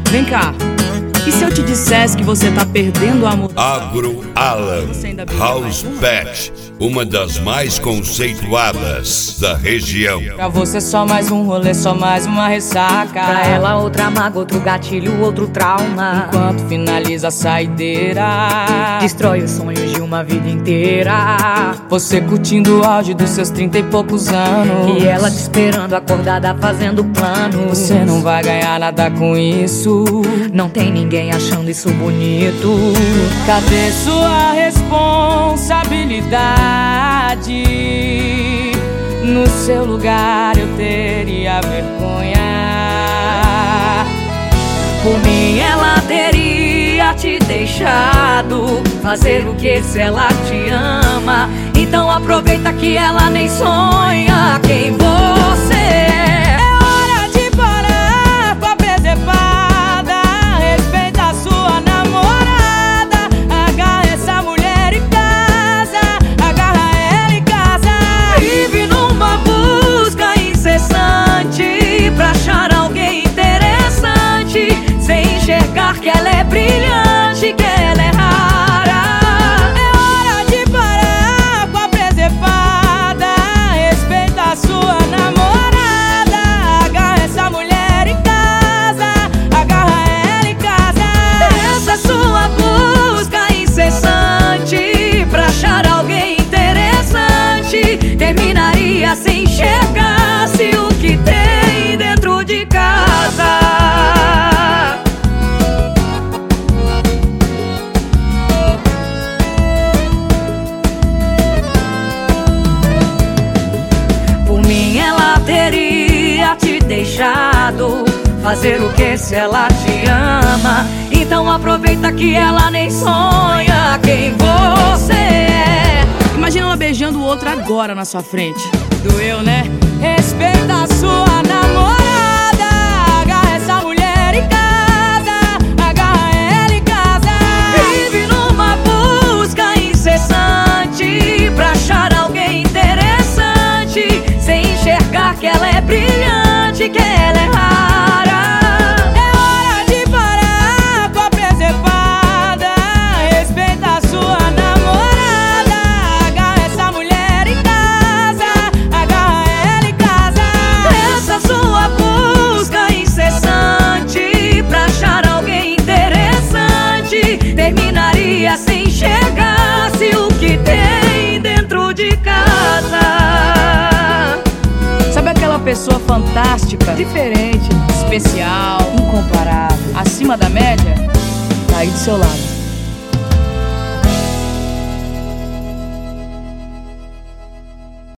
Vem cá, e se eu te dissesse que você tá perdendo o amor? Agro Alan House Pet, uma das mais conceituadas da região. Pra você só mais um rolê, só mais uma ressaca. Pra ela outra mágoa, outro gatilho, outro trauma. Enquanto finaliza a saideira, destrói os sonhos de uma vida inteira. você curtindo o auge dos seus 30 e poucos anos, E ela te esperando acordada fazendo planos. você não vai ganhar nada com isso. Não tem ninguém achando isso bonito. Cadê sua responsabilidade? No seu lugar eu teria vergonha. Por mim ela teria te deixado fazer o que se ela te ama. Então aproveita que ela nem sonha quem você é. É hora de parar com a presepada. Respeita a sua namorada. Agarra essa mulher em casa. Agarra ela em casa. Vive numa busca incessante pra achar alguém interessante, sem enxergar que ela é brilhante, que ela é rara. É hora de parar com a presepada. Respeita a sua namorada. Agarra essa mulher em casa. Agarra ela em casa. Essa sua busca incessante pra achar alguém interessante terminaria sem enxergar-se o que tem dentro de casa. Por mim ela teria te deixado fazer o que se ela te ama. Então aproveita que ela nem sonha quem você é. Imagina ela beijando o outro agora na sua frente. Doeu, né? Respeita a sua namorada. Agarra essa mulher em casa. Agarra ela em casa. Vive numa busca incessante pra achar alguém interessante, sem enxergar que ela é brilhante, que ela é rara. É hora de parar com a presepada. Respeita a sua namorada. Agarra essa mulher em casa. Agarra ela em casa. Essa sua busca incessante pra achar alguém interessante terminaria sem enxergar-se o que tem dentro de casa. Sabe aquela pessoa fantástica, Diferente, especial, incomparável. acima da média? Tá aí do seu lado.